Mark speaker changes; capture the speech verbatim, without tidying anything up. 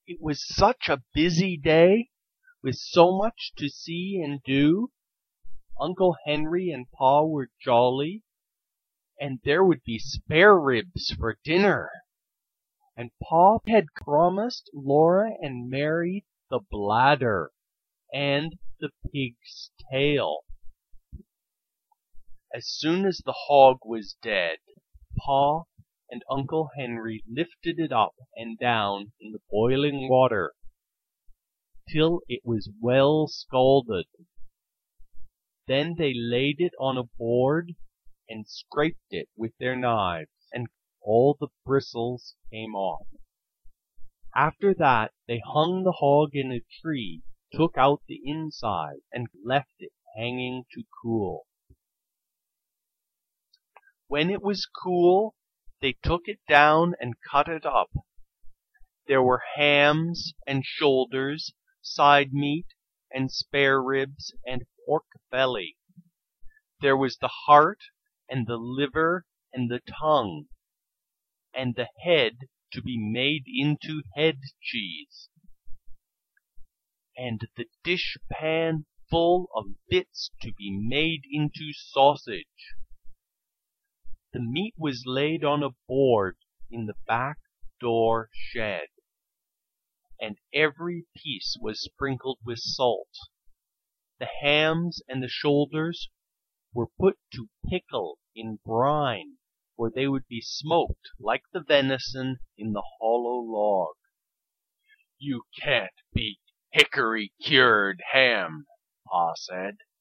Speaker 1: It was such a busy day, with so much to see and do. Uncle Henry and Pa were jolly, and there would be spare ribs for dinner. And Pa had promised Laura and Mary the bladder and the pig's tail. As soon as the hog was dead, Pa and Uncle Henry lifted it up and down in the boiling water till it was well scalded. Then they laid it on a board and scraped it with their knives, and all the bristles came off. After that they hung the hog in a tree, took out the inside, and left it hanging to cool. When it was cool, they took it down and cut it up. There were hams and shoulders, side meat and spare ribs and pork belly. There was the heart and the liver and the tongue, and the head to be made into head cheese, and the dishpan full of bits to be made into sausage. The meat was laid on a board in the back door shed, and every piece was sprinkled with salt. The hams and the shoulders were put to pickle in brine, where they would be smoked like the venison in the hollow log. "You can't beat hickory-cured ham," Pa said.